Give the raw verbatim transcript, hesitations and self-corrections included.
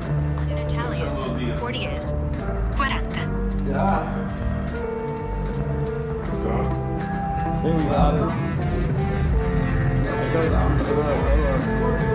In Italian, forty is quaranta. Yeah. Here we got it. I go down to the